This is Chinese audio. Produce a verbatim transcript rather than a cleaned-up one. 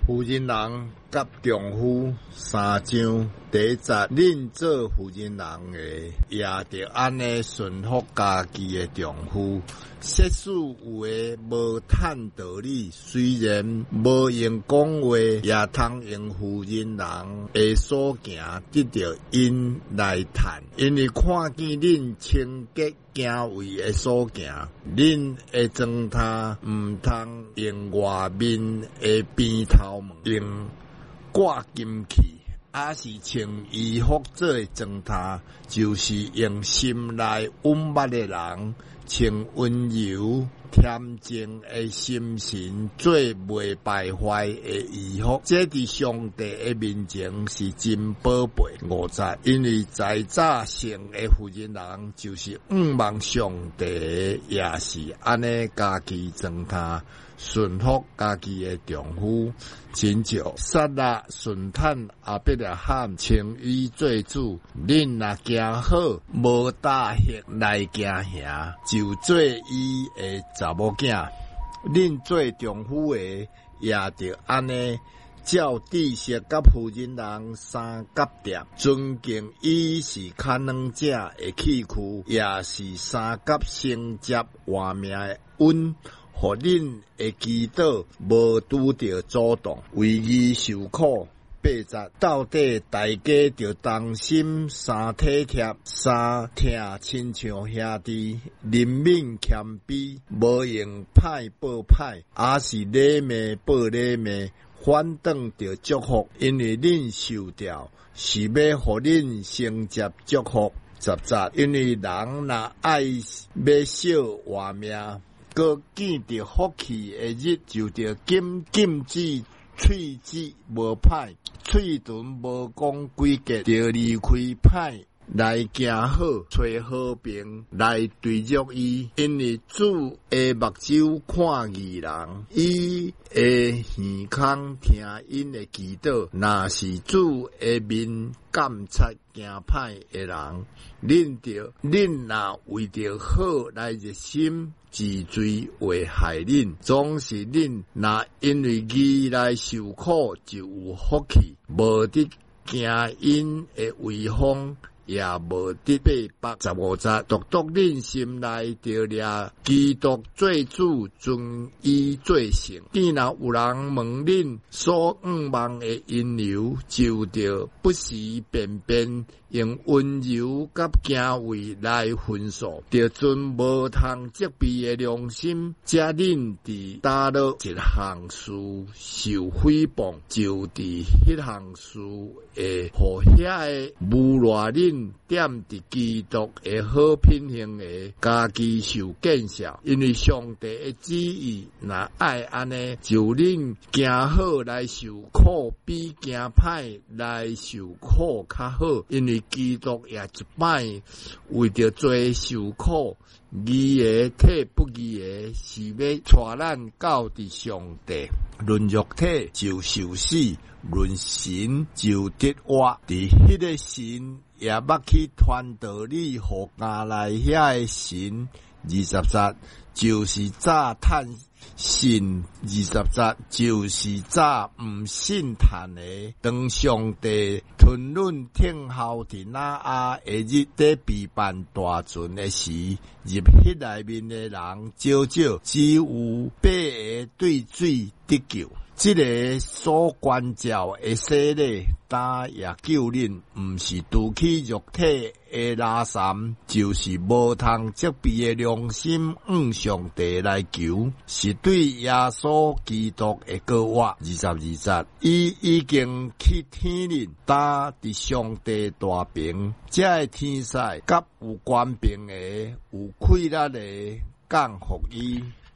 妇人人甲丈夫三章第一节，恁做妇人人的，也着安尼顺服家己的丈夫。设使有诶无趁道理，虽然无用讲话，也通用妇人人的所行得到因来趁，因为看见恁清洁行为的所行，恁的装他毋通用外面的边头毛，用挂金器，也是穿衣服做的装他，就是用心内温密的人，穿温柔恬静的心神做袂败坏的衣服，这伫上帝的面前是真宝贝。五节，因为在早生的妇人人，就是仰望上帝，也是安尼家己装他，顺服家己的丈夫，亲像撒拉顺坦阿伯拉罕称伊做主，恁若行好，无大血来行兄，就做伊的查某囝。恁做丈夫的，也着安尼，照知识甲妇人人三角点，尊敬伊是较软者的器躯，也是三角承接活命的温。互恁的祈祷无拄着阻挡，为伊受苦。八节，到底大家着同心，三体贴，三听亲像兄弟，怜悯谦卑，无用歹报歹，也是礼貌报礼貌，反等着祝福，因为恁受掉，是要互恁承接祝福。十节，因为人若爱要惜活命，搁见着福气的日，就着禁禁止喙舌无歹，喙唇无讲鬼结，着离开歹来行好，找和平来对着伊。因为主的目睭看义人，伊的耳孔听因的祈祷。若是主的面监察行歹的人，恁着恁若为着好来热心，治罪为害恁，总是恁若因为义来受苦，就有福气，无得惊因的威风，也无得被迫。十五节，独独恁心内着掠基督做主，尊伊做圣。既若有人问恁所仰望的因由，就着不时便便用温柔甲敬畏来分数，着尊无通责备的良心。遮恁伫打落一项事受诽谤，就伫迄项事会互遐个侮辱恁踮伫基督的好品行的家己受见笑。因为上帝的旨意若爱安尼，就恁行好来受苦，比行歹来受苦较好。因为基督也一摆为着做受苦，义的替不义的，是要带咱到伫上帝。论肉体就受死，论神就得活。伫迄个神也捌去传道理，互家内遐个神。二十节就是早趁信，二十节就是早毋信趁的。当上帝吞论听候伫那阿的日底备办大船的时，入迄内面的人少少，只有八个对水得救。这个所关照的洗礼，打也救恁，毋是拄起肉体的拉散，就是无通责备的良心，向上帝来求，是对耶稣基督的告我。二十二节，伊已经去天灵，打伫上帝大屏，这个天使甲有官兵的，有气力的，降服伊。